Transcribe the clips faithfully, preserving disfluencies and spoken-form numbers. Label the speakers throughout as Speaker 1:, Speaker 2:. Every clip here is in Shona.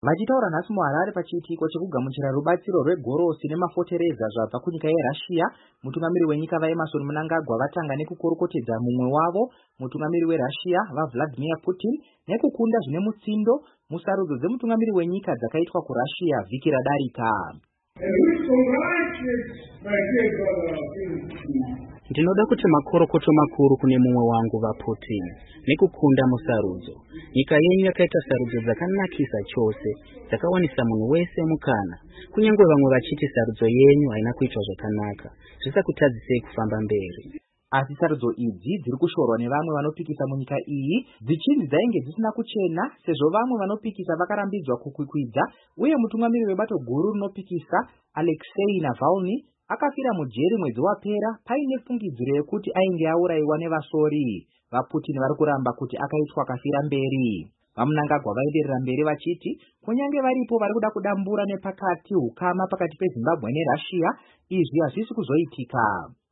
Speaker 1: Vachitaura nhasi muHarare pachiitiko chekugamuchira rubatsiro rwegorosi nemafotereza zvabva kunyika yeRussia, mutungamiri wenyika vaEmmerson Mnangagwa vatanga nekukorokotedza mumwe wavo, mutungamiri weRussia vaVladimir Putin, nekukunda zvine mutsindo musarudzo dzemutungamiri wenyika dzakaitwa kuRussia vhiki radarika.
Speaker 2: Ndinoda kuti makorokoto makuru kune mumwe wangu vaPutin nekukunda musarudzo. Nyika yenyu yakaita sarudzo dzakanakisa chose, dzakawanisa munhu wese mukana. Kunyange vamwe vachiti sarudzo yenyu haina kuitwa zvakanaka, zvisakutadzisei kufamba mberi.
Speaker 1: Asi sarudzo idzi dziri kushorwa nevamwe vanopikisa munyika iyi, dzichinzi dzainge dzisina kuchena sezvo vamwe vanopikisa vakarambidzwa kukwikwidza, uye mutungamiri webato guru rinopikisa Alexei Navalny akafira mujeri mwedzi wapera paine fungidziro yekuti ainge aurayiwa nevasori. VaPutin vari kuramba kuti akaitwa kafira mberi. VaMnangagwa vaenderera mberi vachiti kunyange varipo vari kuda kudambura nepakati hukama pakati peZimbabwe neRussia, izvi hazvisi kuzoitika.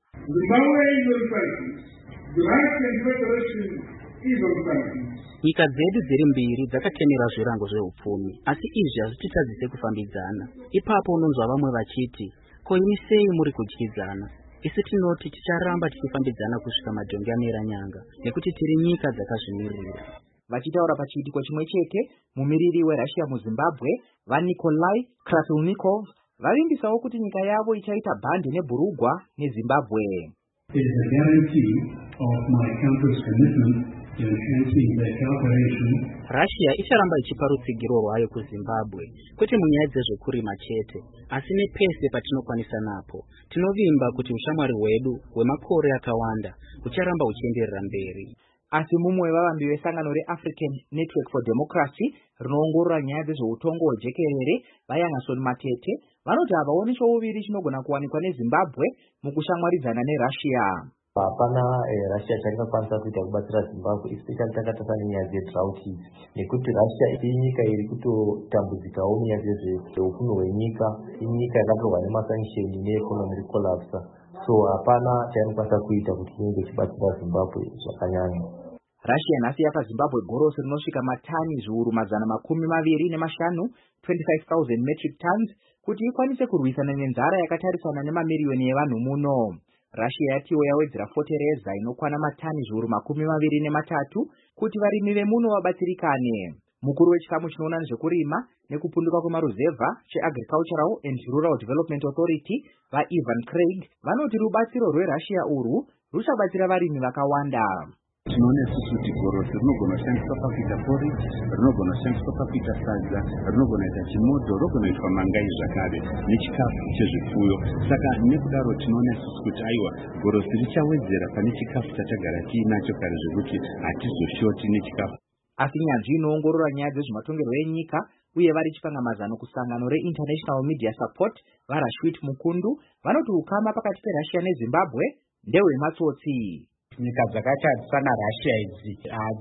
Speaker 2: Nyika dzedu dziri mbiri dzakatemera zvirango zveupfumi, asi izvi hazvititadzise kufambidzana. Ipapo unonzwa vamwe vachiti, ko imi sei muri kudyidzana? Isi tinoti ticharamba tichifambidzana kusvika madhongi amera nyanga, nekuti tiri nyika dzakazvimirira.
Speaker 1: Vachitaura pachiitiko chimwe chete, mumiriri weRussia muZimbabwe, vaNikolai Krasilnikov, vavimbisawo kuti nyika yavo ichaita bhande neBhurugwa neZimbabwe.
Speaker 3: It is a guarantee of my country's commitment to enhancing their cooperation.
Speaker 2: Russia icharamba ichipa rutsigiro rwayo kuZimbabwe, kwete munyaya dzezvekurima chete, asi nepese patinokwanisa napo. Tinovimba kuti ushamwari hwedu hwemakore akawanda hucharamba huchienderera mberi.
Speaker 1: Asi mumwe wevavambi vesangano reAfrican Network for Democracy rinoongorora nyaya dzezveutongo hwejekerere, vaEmmerson Matete, vanoti havaoni chouviri chinogona kuwanikwa neZimbabwe mukushamwaridzana neRussia.
Speaker 4: Hapana eh, Russia chakakwanisa kuita kubatsira Zimbabwe, especially takatarisa nenyaya dzedrought idzi, nekuti Russia inyika iri kutotambudzikawo nyaya dzezveupfumi hwenyika, inyika yakatorwa nemasanction neeconomic collapse. So hapana chainokwanisa kuita kuti inge ichibatsira Zimbabwe zvakanyanya.
Speaker 1: Russia nhasi yapa Zimbabwe gorosi rinosvika matani zviuru mazana makumi maviri nemashanu, twenty-five thousand metric tons, kuti ikwanise kurwisana nenzara yakatarisana nemamiriyoni evanhu muno. Russia yatiwo yawedzera fotereza inokwana matani zviuru makumi maviri nematatu kuti varimi vemuno vabatsirikane. Mukuru wechikamu chinoona nezvekurima nekupunduka kwemaruzevha cheAgricultural and Rural Development Authority, vaIvan Craig, vanoti rubatsiro rweRussia urwu ruchabatsira varimi vakawanda.
Speaker 5: Tinoona isusu kuti gorosi rinogona kushandiswa pakuita porridge, rinogona kushandiswa pakuita sadza, rinogona kuita chimodho, rinogona kuitwa mangai zvakare nechikafu chezvipfuyo. Saka nekudaro tinoona isusu kuti aiwa gorosi richawedzera pane chikafu chatagara tiinacho kare zvekuti hatizoshoti nechikafu.
Speaker 1: Asi nyanzvi inoongorora nyaya dzezvematongerwo enyika uye vari chipangamazano kusangano reInternational Media Support, vaRashwit Mukundu, vanoti ukama pakati peRussia neZimbabwe ndehwematsotsi.
Speaker 6: Nyika dzakaita sana Russia idzi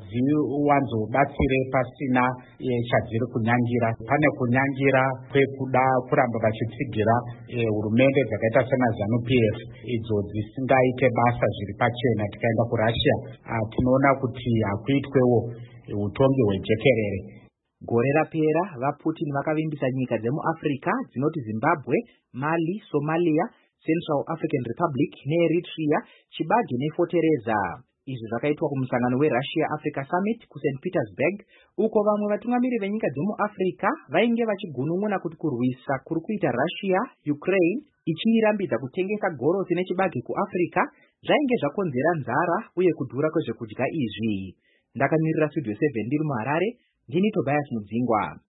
Speaker 6: hadziwanzobatsire pasina chadziri kunyangira. Pane kunyangira kwekuda kuramba vachitsigira hurumende dzakaita sana ZANU-P F idzo dzisingaite basa zviri pachena. Tikaenda kuRussia tinoona kuti hakuitwewo utongi hwejekerere.
Speaker 1: Gore rapera vaPutin vakavimbisa nyika dzemuAfrica dzinoti Zimbabwe, Mali, Somalia, Central African Republic neEritrea chibage nefotereza. Izvi zvakaitwa kumusangano weRussia Africa Summit kuSaint Petersburg, uko vamwe vatungamiri venyika dzemuAfrica vainge vachigunun'una kuti kurwisa kuri kuita Russia Ukraine ichirambidza kutengesa gorosi nechibage kuAfrica zvainge zvakonzera nzara uye kudhura kwezvekudya izvi. Ndakamirira Studio seven ndiri muHarare, ndini Tobias Mudzingwa.